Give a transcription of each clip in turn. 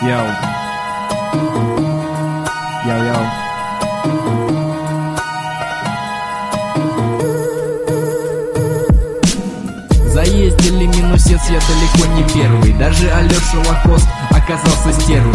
Йоу. Йоу-йоу. Заездили минусец, я далеко не первый. Даже Алеша Лакост оказался стервой.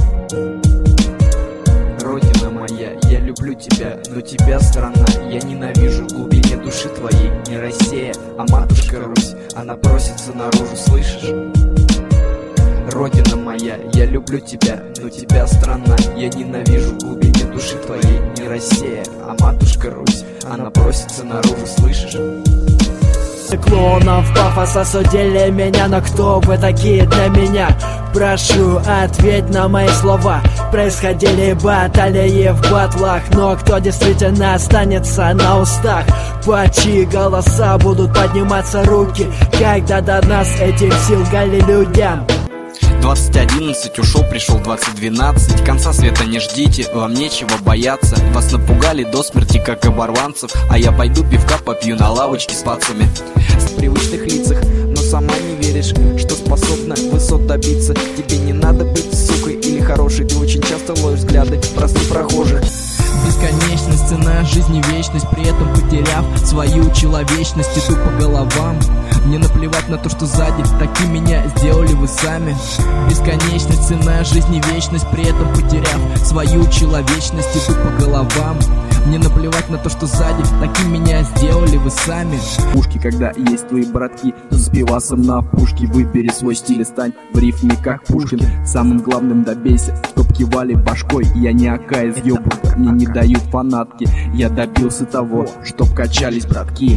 Родина моя, я люблю тебя, но тебя страна я ненавижу в глубине души твоей. Не Россия, а матушка Русь, она просится наружу, слышишь? Родина моя, я люблю тебя, но тебя страна я ненавижу в глубине души твоей. Не Россия, а матушка Русь, она просится наружу, слышишь? Клоунов пафос осудили меня, но кто вы такие для меня? Прошу, ответь на мои слова. Происходили баталии в батлах, но кто действительно останется на устах? По чьи голоса будут подниматься руки, когда до нас этих сил гали людям? 2011 ушел, пришел 2012. Конца света не ждите, вам нечего бояться. Вас напугали до смерти, как оборванцев. А я пойду пивка попью на лавочке с пацами. В привычных лицах, но сама не веришь, что способна высот добиться. Тебе не надо быть сукой или хорошей. Ты очень часто ловишь взгляды простых прохожих. Бесконечность, цена жизни, вечность, при этом потеряв свою человечность. Иду по головам, мне наплевать на то, что сзади. Таким меня сделали вы сами. Бесконечность, цена жизни, вечность, при этом потеряв свою человечность. Иду по головам, мне наплевать на то, что сзади. Таким меня сделали вы сами. Пушки, когда есть твои братки, с пивасом на пушке. Выбери свой стиль и стань в рифме как Пушкин. Самым главным добейся, чтоб кивали башкой. Я не ака из ёбу, мне не дают фанатки. Я добился того, чтоб качались братки.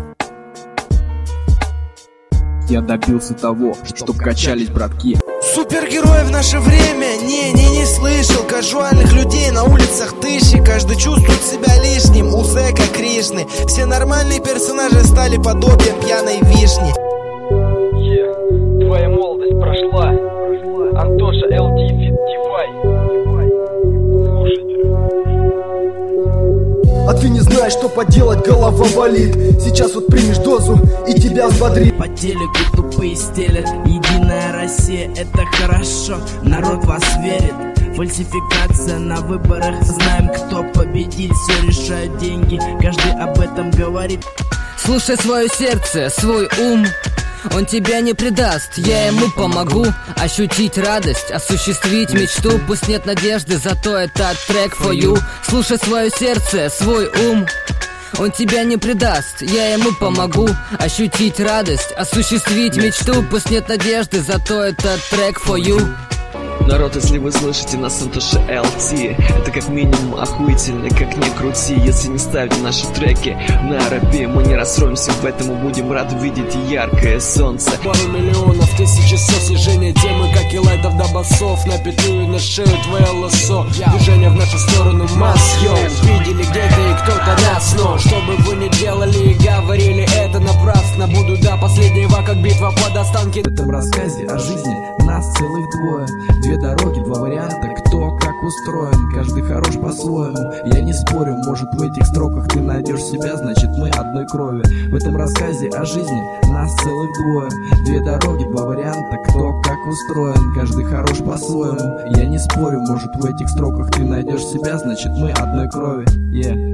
Я добился того, чтоб качались братки. Супергерои в наше время не слышал. Кажуальных людей на улицах тысячи. Каждый чувствует себя лишним, у зэка Кришны. Все нормальные персонажи стали подобием пьяной вишни. Твоя молодость прошла. Антоша, LD, Fit, DeFi. А ты не знаешь, что поделать, голова болит. Сейчас вот примешь дозу и тебя взбодрит. По телеку тупые стелят. Единая Россия, это хорошо. Народ вас верит. Фальсификация на выборах. Знаем, кто победит. Все решают деньги, каждый об этом говорит. Слушай свое сердце, свой ум. Он тебя не предаст, я ему помогу ощутить радость, осуществить мечту. Пусть нет надежды, зато это трек for you. Слушай свое сердце, свой ум. Он тебя не предаст, я ему помогу ощутить радость, осуществить мечту. Пусть нет надежды, зато это трек for you. Народ, если вы слышите нас, Антоша LT, это как минимум охуительно, как ни крути. Если не ставить наши треки на рэпе, мы не расстроимся, поэтому будем рады видеть яркое солнце. Пару миллионов, тысячи снижение темы, как и лайтов до басов. На петлю и на шею твое лассо. Движение в нашу сторону масс, йоу. Видели где-то и кто-то нас, но что бы вы ни делали и говорили, это напрасно. Буду до последнего, как битва под останки. В этом рассказе о жизни нас целых двое. Две дороги, два варианта, кто как устроен. Каждый хорош по-своему, я не спорю. Может, в этих строках ты найдешь себя, значит мы одной крови. В этом рассказе о жизни нас целых двое. Две дороги, два варианта, кто как устроен. Каждый хорош по-своему, я не спорю. Может, в этих строках ты найдешь себя, значит мы одной крови.